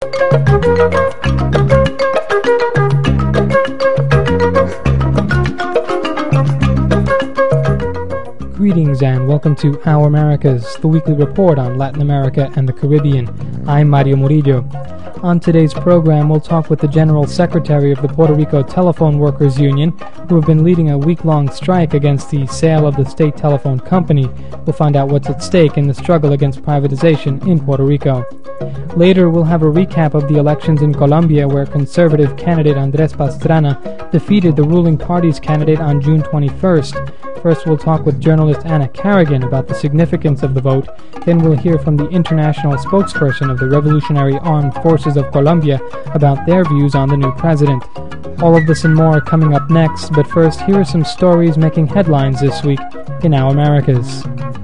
Greetings and welcome to Our Americas, the weekly report on Latin America and the Caribbean. I'm Mario Murillo. On today's program, we'll talk with the General Secretary of the Puerto Rico Telephone Workers Union, who have been leading a week-long strike against the sale of the state telephone company. We'll find out what's at stake in the struggle against privatization in Puerto Rico. Later, we'll have a recap of the elections in Colombia, where conservative candidate Andrés Pastrana defeated the ruling party's candidate on June 21st. First, we'll talk with journalist Anna Carrigan about the significance of the vote. Then we'll hear from the international spokesperson of the Revolutionary Armed Forces of Colombia about their views on the new president. All of this and more coming up next, but first, here are some stories making headlines this week in Our Americas.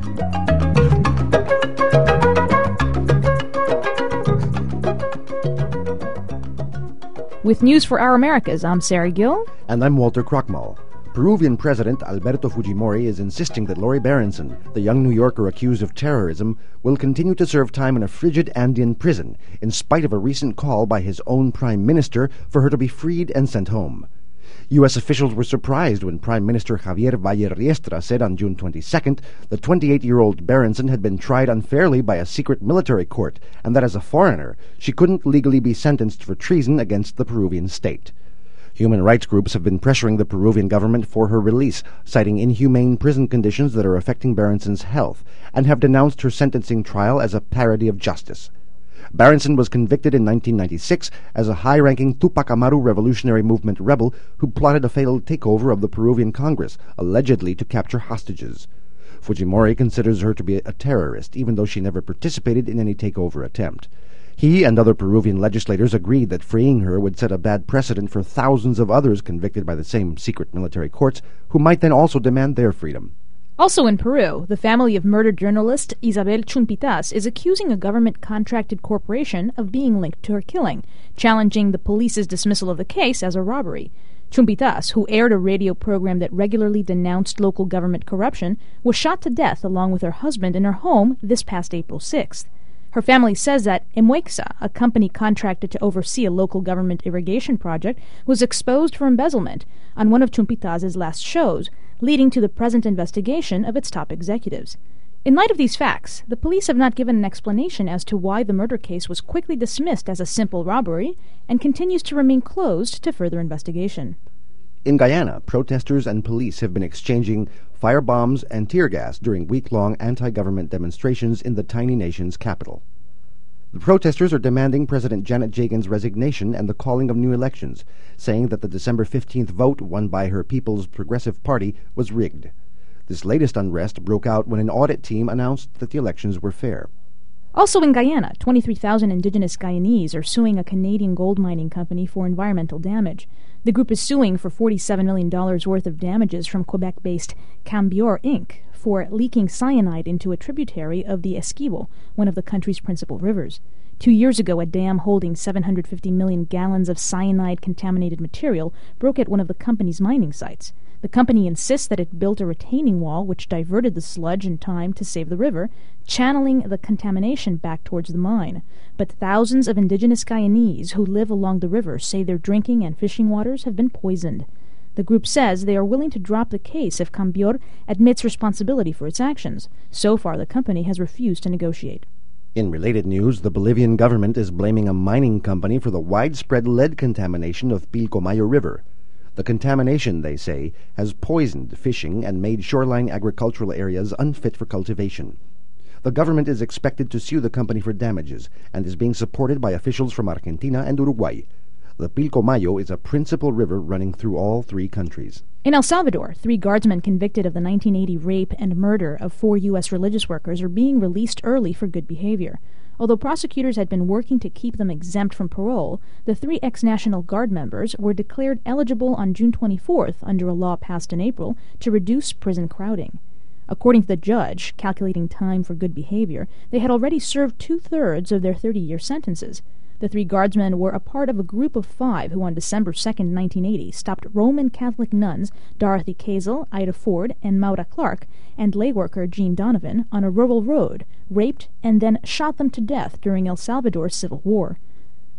With news for Our Americas, I'm Sarah Gill. And I'm Walter Krochmal. Peruvian President Alberto Fujimori is insisting that Lori Berenson, the young New Yorker accused of terrorism, will continue to serve time in a frigid Andean prison, in spite of a recent call by his own prime minister for her to be freed and sent home. U.S. officials were surprised when Prime Minister Javier Valle Riestra said on June 22nd that 28-year-old Berenson had been tried unfairly by a secret military court, and that as a foreigner, she couldn't legally be sentenced for treason against the Peruvian state. Human rights groups have been pressuring the Peruvian government for her release, citing inhumane prison conditions that are affecting Berenson's health, and have denounced her sentencing trial as a parody of justice. Berenson was convicted in 1996 as a high-ranking Tupac Amaru Revolutionary Movement rebel who plotted a failed takeover of the Peruvian Congress, allegedly to capture hostages. Fujimori considers her to be a terrorist, even though she never participated in any takeover attempt. He and other Peruvian legislators agreed that freeing her would set a bad precedent for thousands of others convicted by the same secret military courts, who might then also demand their freedom. Also in Peru, the family of murdered journalist Isabel Chumpitas is accusing a government-contracted corporation of being linked to her killing, challenging the police's dismissal of the case as a robbery. Chumpitas, who aired a radio program that regularly denounced local government corruption, was shot to death along with her husband in her home this past April 6th. Her family says that Emuexa, a company contracted to oversee a local government irrigation project, was exposed for embezzlement on one of Chumpitas' last shows, leading to the present investigation of its top executives. In light of these facts, the police have not given an explanation as to why the murder case was quickly dismissed as a simple robbery and continues to remain closed to further investigation. In Guyana, protesters and police have been exchanging firebombs and tear gas during week-long anti-government demonstrations in the tiny nation's capital. The protesters are demanding President Janet Jagan's resignation and the calling of new elections, saying that the December 15th vote won by her People's Progressive Party was rigged. This latest unrest broke out when an audit team announced that the elections were fair. Also in Guyana, 23,000 indigenous Guyanese are suing a Canadian gold mining company for environmental damage. The group is suing for $47 million worth of damages from Quebec-based Cambior Inc. for leaking cyanide into a tributary of the Esquibo, one of the country's principal rivers. 2 years ago, a dam holding 750 million gallons of cyanide-contaminated material broke at one of the company's mining sites. The company insists that it built a retaining wall which diverted the sludge in time to save the river, channeling the contamination back towards the mine. But thousands of indigenous Guyanese who live along the river say their drinking and fishing waters have been poisoned. The group says they are willing to drop the case if Cambior admits responsibility for its actions. So far, the company has refused to negotiate. In related news, the Bolivian government is blaming a mining company for the widespread lead contamination of Pilcomayo River. The contamination, they say, has poisoned fishing and made shoreline agricultural areas unfit for cultivation. The government is expected to sue the company for damages and is being supported by officials from Argentina and Uruguay. The Pilcomayo is a principal river running through all three countries. In El Salvador, 3 guardsmen convicted of the 1980 rape and murder of 4 U.S. religious workers are being released early for good behavior. Although prosecutors had been working to keep them exempt from parole, the 3 ex-National Guard members were declared eligible on June 24th under a law passed in April to reduce prison crowding. According to the judge, calculating time for good behavior, they had already served 2/3 of their 30-year sentences. The 3 guardsmen were a part of a group of 5 who on December 2nd, 1980, stopped Roman Catholic nuns Dorothy Kazel, Ida Ford, and Maura Clark, and layworker Jean Donovan on a rural road, raped, and then shot them to death during El Salvador's civil war.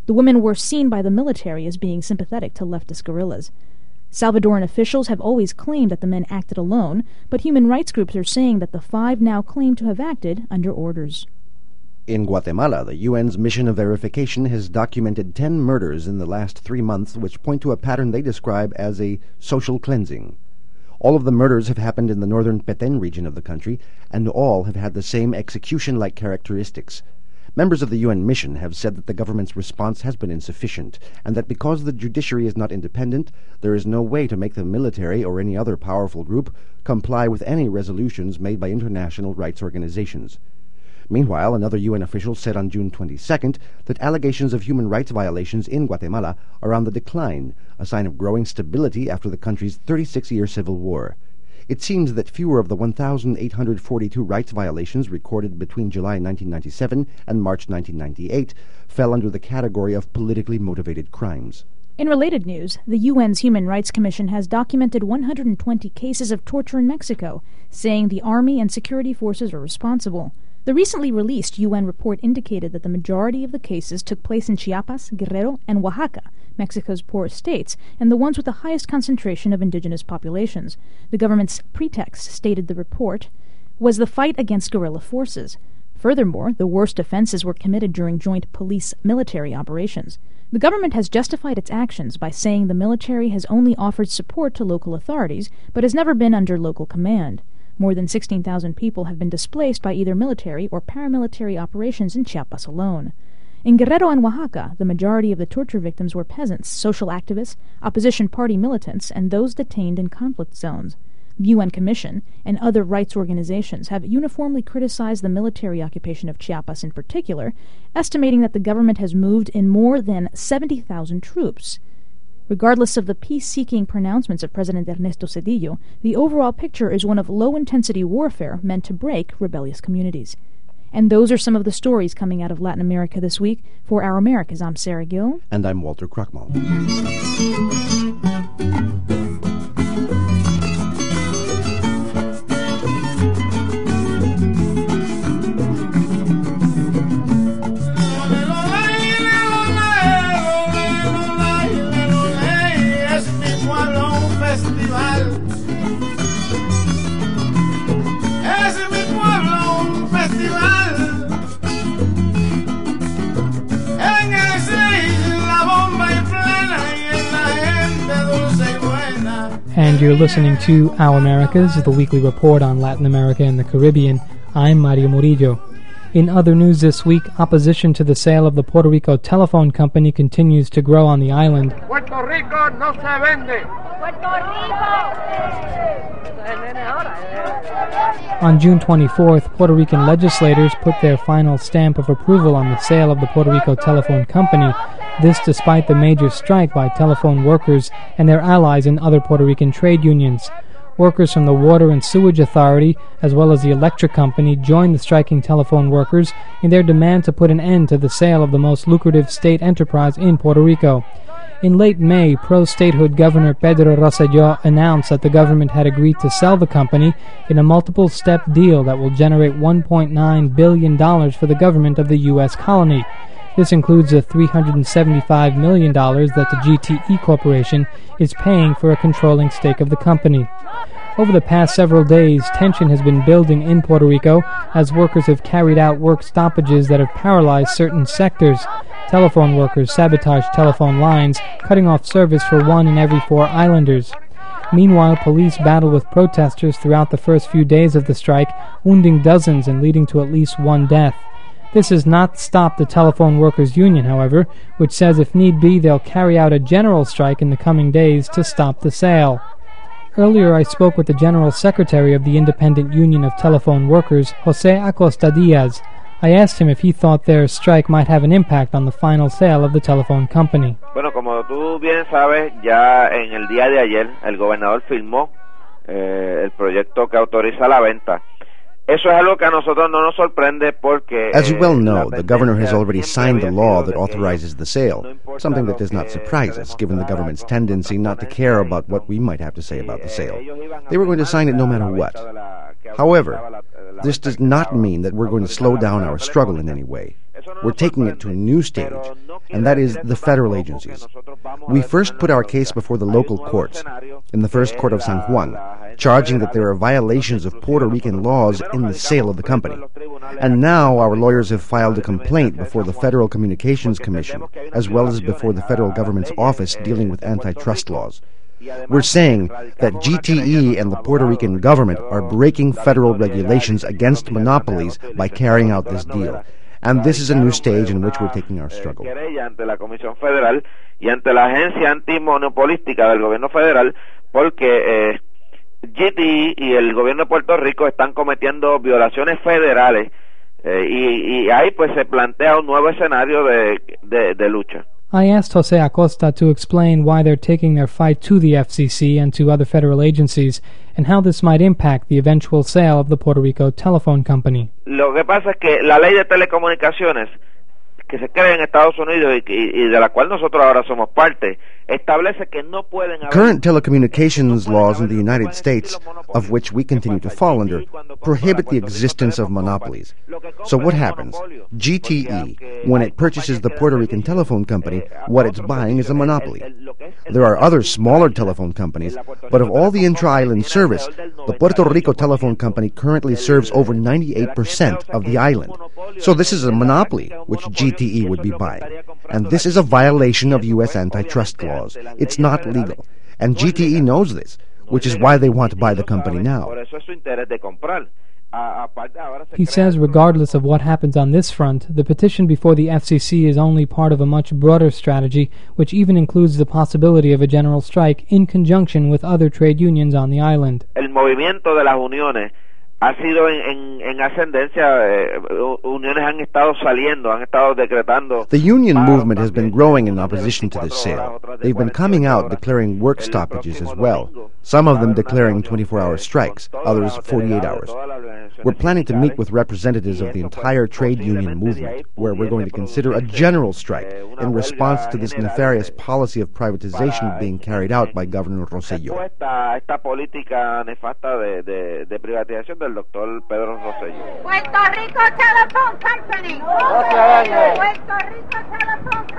The women were seen by the military as being sympathetic to leftist guerrillas. Salvadoran officials have always claimed that the men acted alone, but human rights groups are saying that the 5 now claim to have acted under orders. In Guatemala, the UN's mission of verification has documented 10 murders in the last 3 months, which point to a pattern they describe as a social cleansing. All of the murders have happened in the northern Petén region of the country, and all have had the same execution-like characteristics. Members of the UN mission have said that the government's response has been insufficient, and that because the judiciary is not independent, there is no way to make the military or any other powerful group comply with any resolutions made by international rights organizations. Meanwhile, another UN official said on June 22nd that allegations of human rights violations in Guatemala are on the decline, a sign of growing stability after the country's 36-year civil war. It seems that fewer of the 1,842 rights violations recorded between July 1997 and March 1998 fell under the category of politically motivated crimes. In related news, the UN's Human Rights Commission has documented 120 cases of torture in Mexico, saying the army and security forces are responsible. The recently released UN report indicated that the majority of the cases took place in Chiapas, Guerrero, and Oaxaca, Mexico's poorest states, and the ones with the highest concentration of indigenous populations. The government's pretext, stated the report, was the fight against guerrilla forces. Furthermore, the worst offenses were committed during joint police-military operations. The government has justified its actions by saying the military has only offered support to local authorities, but has never been under local command. More than 16,000 people have been displaced by either military or paramilitary operations in Chiapas alone. In Guerrero and Oaxaca, the majority of the torture victims were peasants, social activists, opposition party militants, and those detained in conflict zones. The UN Commission and other rights organizations have uniformly criticized the military occupation of Chiapas in particular, estimating that the government has moved in more than 70,000 troops. Regardless of the peace-seeking pronouncements of President Ernesto Zedillo, the overall picture is one of low-intensity warfare meant to break rebellious communities. And those are some of the stories coming out of Latin America this week. For Our Americas, I'm Sarah Gill. And I'm Walter Krochmal. And you're listening to Our Americas, the weekly report on Latin America and the Caribbean. I'm Mario Murillo. In other news this week, opposition to the sale of the Puerto Rico telephone company continues to grow on the island. Puerto Rico no se vende. Puerto Rico. On June 24th, Puerto Rican legislators put their final stamp of approval on the sale of the Puerto Rico telephone company. This despite the major strike by telephone workers and their allies in other Puerto Rican trade unions. Workers from the Water and Sewage Authority, as well as the electric company, joined the striking telephone workers in their demand to put an end to the sale of the most lucrative state enterprise in Puerto Rico. In late May, pro-statehood Governor Pedro Rosselló announced that the government had agreed to sell the company in a multiple-step deal that will generate $1.9 billion for the government of the U.S. colony. This includes the $375 million that the GTE Corporation is paying for a controlling stake of the company. Over the past several days, tension has been building in Puerto Rico as workers have carried out work stoppages that have paralyzed certain sectors. Telephone workers sabotaged telephone lines, cutting off service for 1 in every 4 islanders. Meanwhile, police battled with protesters throughout the first few days of the strike, wounding dozens and leading to at least 1 death. This has not stopped the Telephone Workers Union, however, which says if need be they'll carry out a general strike in the coming days to stop the sale. Earlier I spoke with the General Secretary of the Independent Union of Telephone Workers, José Acosta Díaz. I asked him if he thought their strike might have an impact on the final sale of the telephone company. Bueno, como tú bien sabes, ya en el día de ayer el gobernador firmó el proyecto que autoriza la venta. Eso es algo que a nosotros no nos sorprende porque... As you well know, the governor has already signed the law that authorizes the sale, something that does not surprise us, given the government's tendency not to care about what we might have to say about the sale. They were going to sign it no matter what. However, this does not mean that we're going to slow down our struggle in any way. we're taking it to a new stage, and that is the federal agencies. We first put our case before the local courts, in the first court of San Juan, charging that there are violations of Puerto Rican laws in the sale of the company. And now our lawyers have filed a complaint before the Federal Communications Commission, as well as before the federal government's office dealing with antitrust laws. We're saying that GTE and the Puerto Rican government are breaking federal regulations against monopolies by carrying out this deal. And this is a new stage in which we're taking our struggle. Ante la Comisión Federal y ante la agencia antimonopolística del gobierno federal, porque GTE y el gobierno de Puerto Rico están cometiendo violaciones federales y ahí pues se plantea un nuevo escenario de lucha. I asked Jose Acosta to explain why they're taking their fight to the FCC and to other federal agencies, and how this might impact the eventual sale of the Puerto Rico Telephone Company. Lo que pasa es que la ley de telecomunicaciones que se crea en Estados Unidos y de la cual nosotros ahora somos parte, establece que no pueden haber... Current telecommunications laws in the United States, of which we continue to fall under, prohibit the existence of monopolies. So what happens? GTE, when it purchases the Puerto Rican Telephone Company, what it's buying is a monopoly. There are other smaller telephone companies, but of all the intra-island service, the Puerto Rico Telephone Company currently serves over 98% of the island. So this is a monopoly, which GTE would be buying. And this is a violation of U.S. antitrust laws. It's not legal. And GTE knows this, which is why they want to buy the company now. He says regardless of what happens on this front, the petition before the FCC is only part of a much broader strategy, which even includes the possibility of a general strike in conjunction with other trade unions on the island. El movimiento de las uniones ha sido en ascendencia. Uniones han estado saliendo, han estado decretando. The union movement has been growing in opposition to this sale. They've been coming out declaring work stoppages as well, some of them declaring 24-hour strikes, others 48 hours. We're planning to meet with representatives of the entire trade union movement, where we're going to consider a general strike in response to this nefarious policy of privatization being carried out by Governor Rosselló. Esta política nefasta de privatización del doctor Pedro Rosselló. Puerto Rico Telephone Company. Puerto Rico Telephone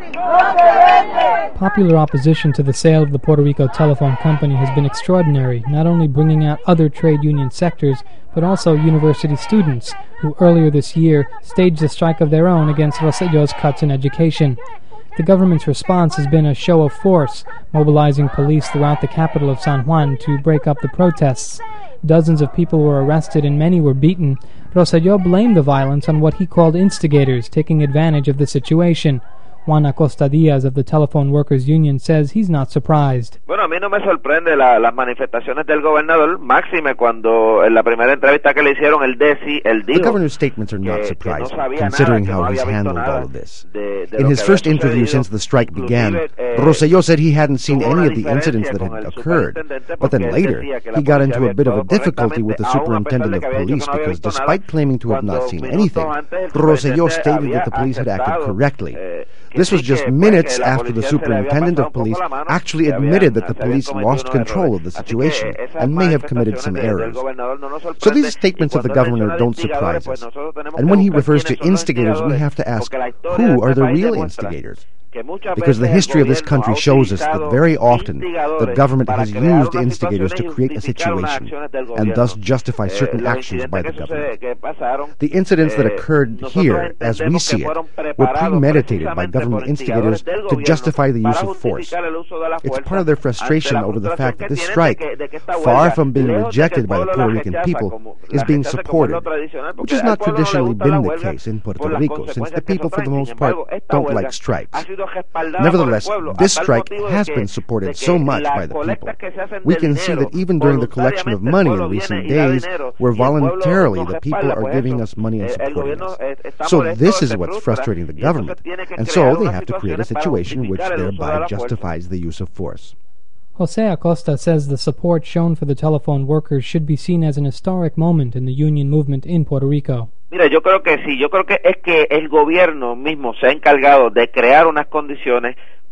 Company. Popular opposition to the sale of the Puerto Rico Telephone Company has been extraordinary, not only bringing out other trade union sectors, but also university students, who earlier this year staged a strike of their own against Rosselló's cuts in education. The government's response has been a show of force, mobilizing police throughout the capital of San Juan to break up the protests. Dozens of people were arrested and many were beaten. Rosselló blamed the violence on what he called instigators taking advantage of the situation. Juan Acosta Díaz of the Telephone Workers Union says he's not surprised. Bueno, a mí no me sorprende las manifestaciones del gobernador, máxime cuando en la primera entrevista que le hicieron él dijo. The governor's statements are not surprising, considering how he's handled all of this. In his first interview since the strike began, Rosselló said he hadn't seen any of the incidents that had occurred. But then later, he got into a bit of a difficulty with the superintendent of police because despite claiming to have not seen anything, Rosselló stated that the police had acted correctly. This was just minutes after the superintendent of police actually admitted that the police lost control of the situation and may have committed some errors. So these statements of the governor don't surprise us. And when he refers to instigators, we have to ask, who are the real instigators? Because the history of this country shows us that very often the government has used instigators to create a situation and thus justify certain actions by the government. The incidents that occurred here, as we see it, were premeditated by government instigators to justify the use of force. It's part of their frustration over the fact that this strike, far from being rejected by the Puerto Rican people, is being supported, which has not traditionally been the case in Puerto Rico, since the people, for the most part, don't like strikes. Nevertheless, this strike has been supported so much by the people. We can see that even during the collection of money in recent days, where voluntarily the people are giving us money and supporting us. So this is what's frustrating the government, and so they have to create a situation which thereby justifies the use of force. Jose Acosta says the support shown for the telephone workers should be seen as an historic moment in the union movement in Puerto Rico. Mira, yo creo que sí, yo creo que es que el gobierno mismo se ha encargado de crear unas condiciones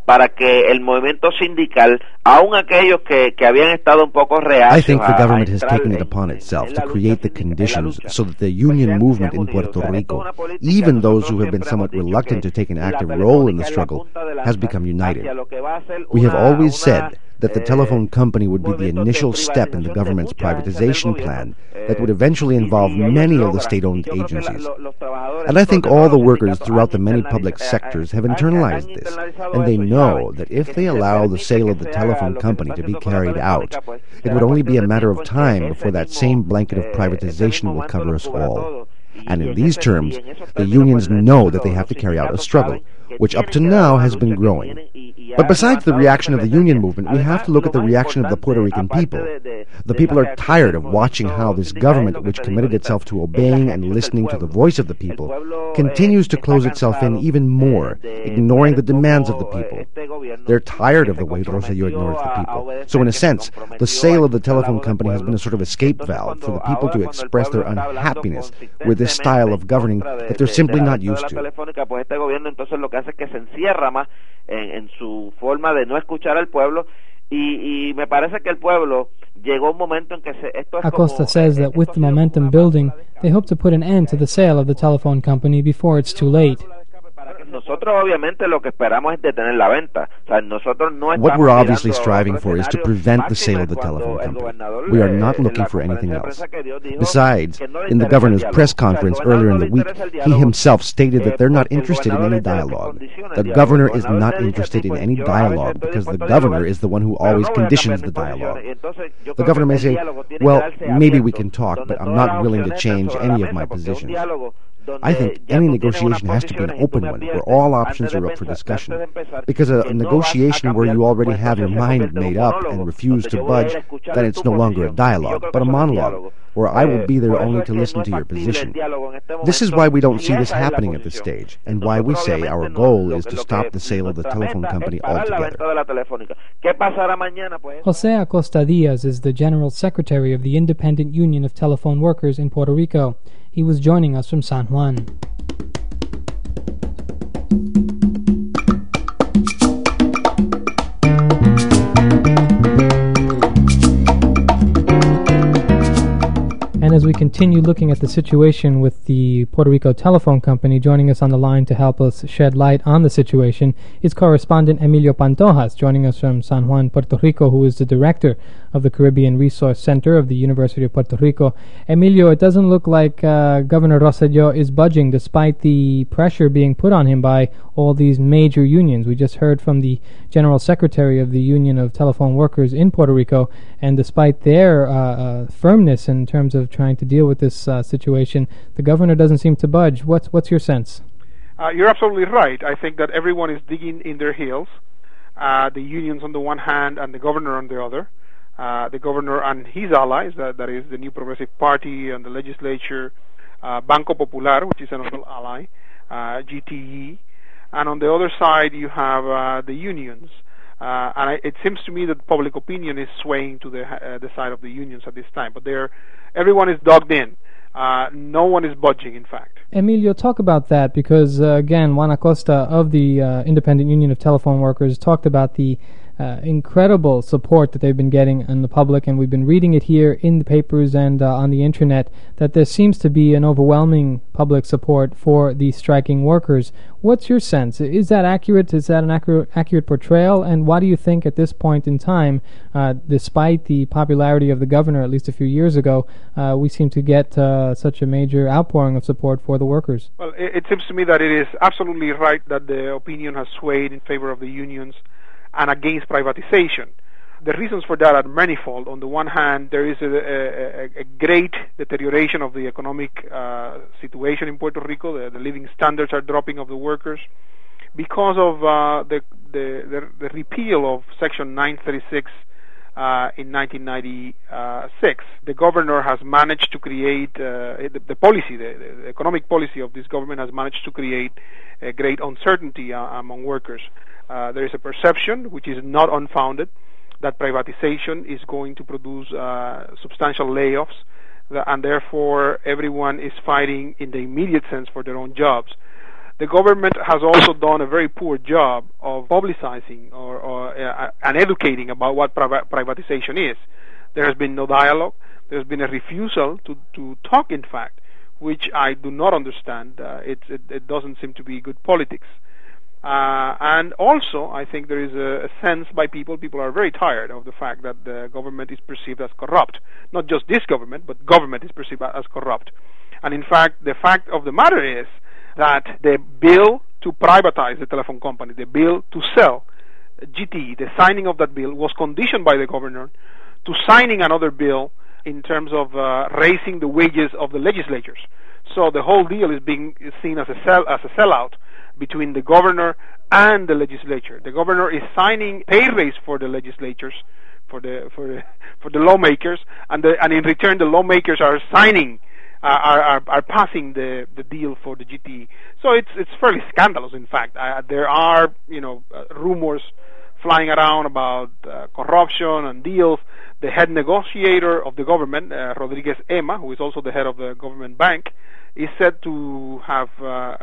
para que el movimiento sindical, aun aquellos que habían estado un poco reacios, I think the government has taken it upon itself to create the conditions so that the union movement in Puerto Rico, even those who have been somewhat reluctant to take an active role in the struggle, has become united. We have always said that the telephone company would be the initial step in the government's privatization plan that would eventually involve many of the state-owned agencies. And I think all the workers throughout the many public sectors have internalized this, and they know that if they allow the sale of the telephone company to be carried out, it would only be a matter of time before that same blanket of privatization will cover us all. And in these terms, the unions know that they have to carry out a struggle, which up to now has been growing. But besides the reaction of the union movement, we have to look at the reaction of the Puerto Rican people. The people are tired of watching how this government, which committed itself to obeying and listening to the voice of the people, continues to close itself in even more, ignoring the demands of the people. They're tired of the way Rosselló ignores the people. So in a sense, the sale of the telephone company has been a sort of escape valve for the people to express their unhappiness with this style of governing that they're simply not used to. Hace que se encierra más en su forma de no escuchar al pueblo y me parece que el pueblo llegó un momento en que esto es Acosta says that with the momentum building, they hope to put an end to the sale of the telephone company before it's too late. Nosotros obviamente lo que esperamos es detener la venta. O sea, nosotros no What we're obviously striving for is to prevent the sale of the telephone company. We are not looking for anything else. Besides, in the governor's press conference earlier in the week, he himself stated that they're not interested in any dialogue. The governor is not interested in any dialogue because the governor is the one who always conditions the dialogue. The governor may say, well, maybe we can talk, but I'm not willing to change any of my positions. I think any negotiation has to be an open one, where all options are up for discussion. Because a negotiation where you already have your mind made up and refuse to budge, then it's no longer a dialogue, but a monologue, where I will be there only to listen to your position. This is why we don't see this happening at this stage, and why we say our goal is to stop the sale of the telephone company altogether. José Acosta Díaz is the General Secretary of the Independent Union of Telephone Workers in Puerto Rico. He was joining us from San Juan. And as we continue looking at the situation with the Puerto Rico Telephone Company, joining us on the line to help us shed light on the situation is correspondent Emilio Pantojas, joining us from San Juan, Puerto Rico, who is the director of the Caribbean Resource Center of the University of Puerto Rico. Emilio, it doesn't look like Governor Rosselló is budging despite the pressure being put on him by all these major unions. We just heard from the General Secretary of the Union of Telephone Workers in Puerto Rico, and despite their firmness in terms of trying to deal with this situation, the governor doesn't seem to budge. What's your sense? You're absolutely right. I think that everyone is digging in their heels. The unions on the one hand and the governor on the other. The governor and his allies, that is the New Progressive Party and the legislature, Banco Popular, which is another ally, GTE, and on the other side you have the unions. And it seems to me that public opinion is swaying to the side of the unions at this time. But everyone is dogged in. No one is budging, in fact. Emilio, talk about that because, again, Juan Acosta of the Independent Union of Telephone Workers talked about the incredible support that they've been getting in the public, and we've been reading it here in the papers and on the internet, that there seems to be an overwhelming public support for the striking workers. What's your sense? Is that accurate? Is that an accurate portrayal? And why do you think at this point in time, despite the popularity of the governor, at least a few years ago, we seem to get such a major outpouring of support for the workers? Well, it seems to me that it is absolutely right that the opinion has swayed in favor of the unions and against privatization. The reasons for that are manifold. On the one hand, there is a great deterioration of the economic situation in Puerto Rico. The living standards are dropping of the workers because of the repeal of Section 936 in 1996. The governor has managed to create the policy, the economic policy of this government has managed to create a great uncertainty among workers. There is a perception, which is not unfounded, that privatization is going to produce substantial layoffs, and therefore everyone is fighting in the immediate sense for their own jobs. the government has also done a very poor job of publicizing and educating about what privatization is. There has been no dialogue. There's been a refusal to talk, in fact, which I do not understand. It doesn't seem to be good politics. And also, I think there is a sense by people are very tired of the fact that the government is perceived as corrupt. Not just this government, but government is perceived as corrupt. And in fact, the fact of the matter is that the bill to privatize the telephone company, the bill to sell GTE, the signing of that bill was conditioned by the governor to signing another bill in terms of raising the wages of the legislatures. So the whole deal is being seen as a sellout between the governor and the legislature. The governor is signing pay raise for the legislatures, for the lawmakers, and in return the lawmakers are signing. Are passing the deal for the GTE. So it's fairly scandalous. In fact, there are rumors flying around about corruption and deals. The head negotiator of the government, Rodriguez Ema, who is also the head of the government bank, is said to have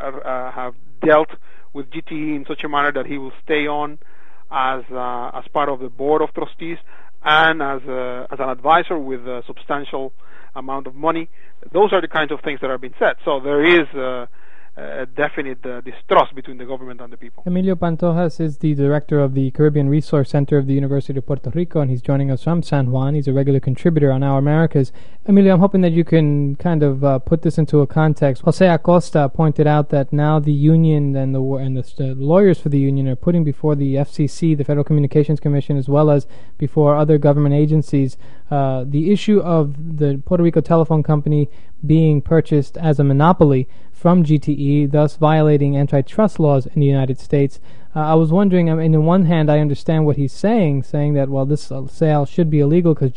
dealt with GTE in such a manner that he will stay on as part of the board of trustees and as an advisor with a substantial amount of money. Those are the kinds of things that are being said. So there is a definite distrust between the government and the people. Emilio Pantojas is the director of the Caribbean Resource Center of the University of Puerto Rico, and he's joining us from San Juan. He's a regular contributor on Our Americas. Emilio, I'm hoping that you can kind of put this into a context. Jose Acosta pointed out that now the union and the lawyers for the union are putting before the FCC, the Federal Communications Commission, as well as before other government agencies, the issue of the Puerto Rico Telephone Company being purchased as a monopoly from GTE, thus violating antitrust laws in the United States. I was wondering, on the one hand, I understand what he's saying that, well, this sale should be illegal because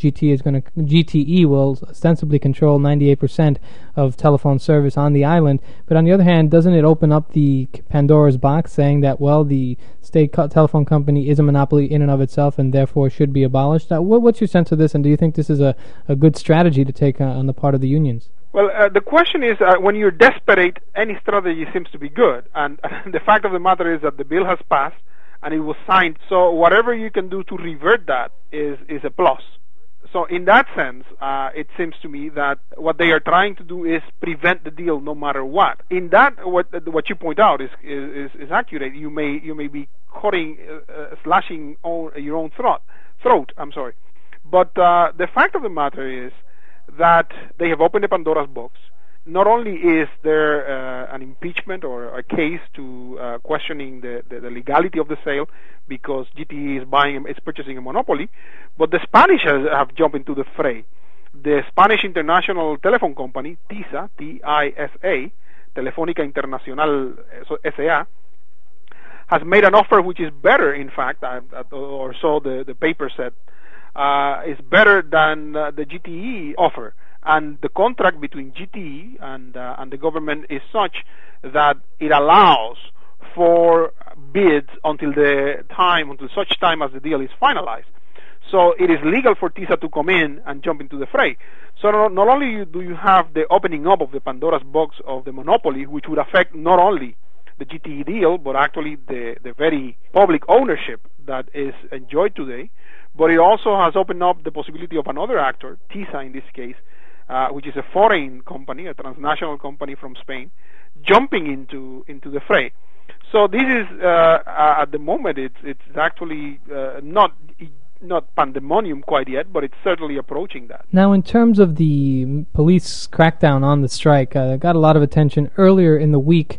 GTE will ostensibly control 98% of telephone service on the island. But on the other hand, doesn't it open up the Pandora's box, saying that, well, the state telephone company is a monopoly in and of itself and therefore should be abolished? What's your sense of this, and do you think this is a good strategy to take on the part of the unions? Well, the question is, when you're desperate, any strategy seems to be good. And the fact of the matter is that the bill has passed and it was signed. So whatever you can do to revert that is a plus. So in that sense, it seems to me that what they are trying to do is prevent the deal no matter what. In that, what you point out is accurate. You may be cutting, slashing your own throat. I'm sorry. But the fact of the matter is that they have opened the Pandora's box. Not only is there an impeachment or a case to questioning the legality of the sale because GTE is purchasing a monopoly, but the Spanish have jumped into the fray. The Spanish International Telephone Company, TISA, T-I-S-A, Telefónica Internacional S.A., has made an offer which is better, in fact, or so the paper said, is better than the GTE offer. And the contract between GTE and the government is such that it allows for bids until such time as the deal is finalized. So it is legal for TISA to come in and jump into the fray. So not only do you have the opening up of the Pandora's box of the monopoly, which would affect not only the GTE deal, but actually the very public ownership that is enjoyed today, but it also has opened up the possibility of another actor, TISA in this case, which is a foreign company, a transnational company from Spain, jumping into the fray. So this is at the moment it's actually not pandemonium quite yet, but it's certainly approaching that. Now, in terms of the police crackdown on the strike, got a lot of attention earlier in the week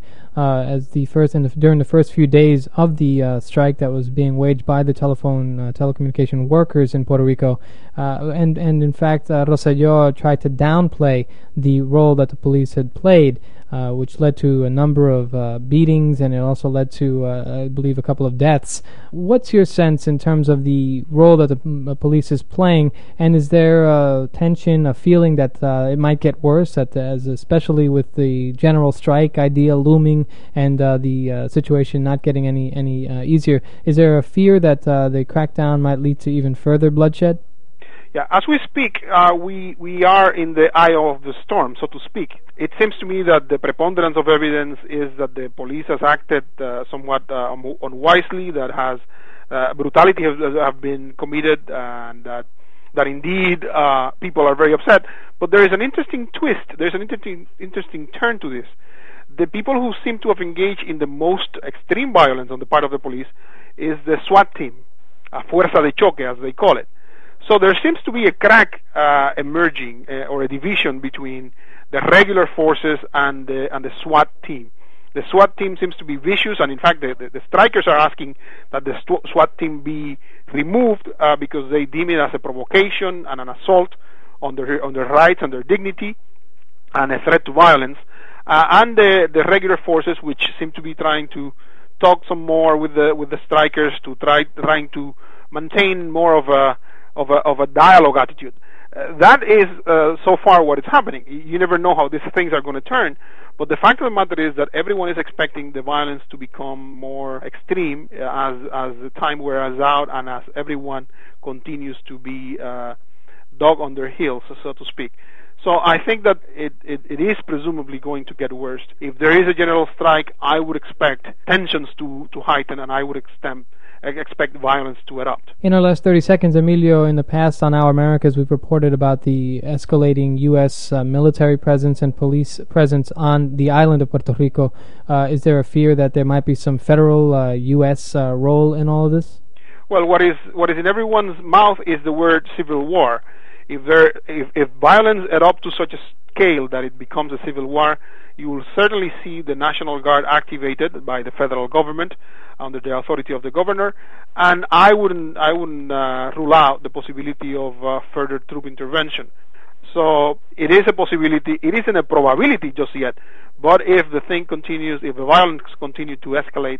during the first few days of the strike that was being waged by the telecommunication workers in Puerto Rico, and in fact, Rosselló tried to downplay the role that the police had played, which led to a number of beatings, and it also led to, I believe, a couple of deaths. What's your sense in terms of the role that the police is playing, and is there a tension, a feeling that it might get worse, especially with the general strike idea looming and the situation not getting any easier? Is there a fear that the crackdown might lead to even further bloodshed? Yeah, as we speak, we are in the eye of the storm, so to speak. It seems to me that the preponderance of evidence is that the police has acted somewhat unwisely, that has brutality have been committed, and that indeed people are very upset. But there is an interesting twist. There's an interesting turn to this. The people who seem to have engaged in the most extreme violence on the part of the police is the SWAT team, Fuerza de Choque, as they call it. So there seems to be a crack emerging, or a division between the regular forces and the SWAT team. The SWAT team seems to be vicious, and in fact the strikers are asking that the SWAT team be removed because they deem it as a provocation and an assault on their rights and their dignity, and a threat to violence. And the regular forces, which seem to be trying to talk some more with the strikers to trying to maintain more of a dialogue attitude. That is so far what is happening. You never know how these things are going to turn, but the fact of the matter is that everyone is expecting the violence to become more extreme as the time wears out, and as everyone continues to be dog on their heels, so to speak. So I think that it is presumably going to get worse. If there is a general strike, I would expect tensions to heighten, and I would expect violence to erupt. In our last 30 seconds, Emilio, in the past on Our Americas, we've reported about the escalating U.S. Military presence and police presence on the island of Puerto Rico. Is there a fear that there might be some federal U.S. Role in all of this? Well, what is in everyone's mouth is the word civil war. If violence erupts to such a scale that it becomes a civil war, you will certainly see the National Guard activated by the federal government under the authority of the governor, and I wouldn't rule out the possibility of further troop intervention. So it is a possibility. It isn't a probability just yet, but if the thing continues, if the violence continues to escalate,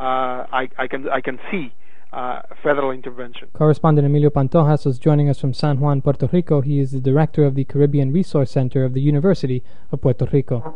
I can see federal intervention. Correspondent Emilio Pantojas is joining us from San Juan, Puerto Rico. He is the director of the Caribbean Resource Center of the University of Puerto Rico.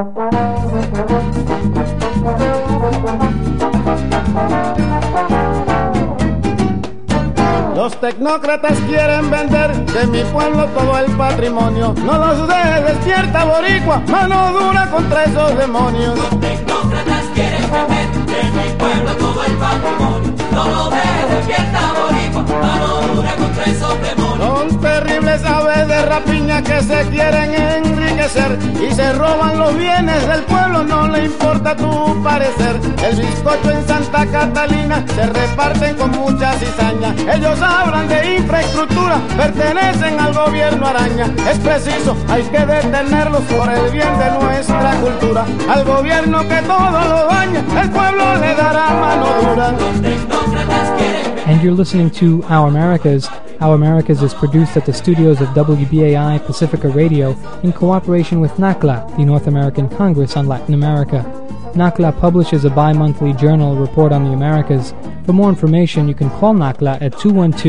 Los tecnócratas quieren vender de mi pueblo todo el patrimonio. No los dejes, despierta boricua, mano dura contra esos demonios. Los tecnócratas quieren vender de mi pueblo todo el patrimonio. No los dejes, despierta boricua, mano dura contra esos demonios. Son terribles aves de rapiña que se quieren enriquecer y se roban los bienes del pueblo, no le importa tu parecer. El bizcocho en Santa Catalina se reparten con mucha cizaña. Ellos hablan de infraestructura, pertenecen al gobierno araña. Es preciso, hay que detenerlos por el bien de nuestra cultura. Al gobierno que todo lo daña, el pueblo le dará mano dura. And you're listening to Our Americas. Our Americas is produced at the studios of WBAI Pacifica Radio in cooperation with NACLA, the North American Congress on Latin America. NACLA publishes a bi-monthly journal report on the Americas. For more information, you can call NACLA at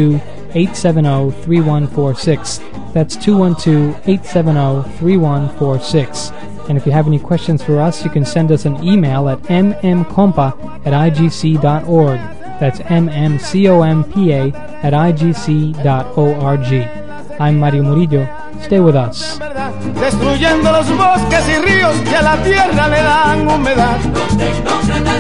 212-870-3146. That's 212-870-3146. And if you have any questions for us, you can send us an email at mmcompa@igc.org. That's mmcompa@igc.org. I'm Mario Murillo. Stay with us. Destruyendo los bosques y ríos que a la tierra le dan humedad. Los tecnócratas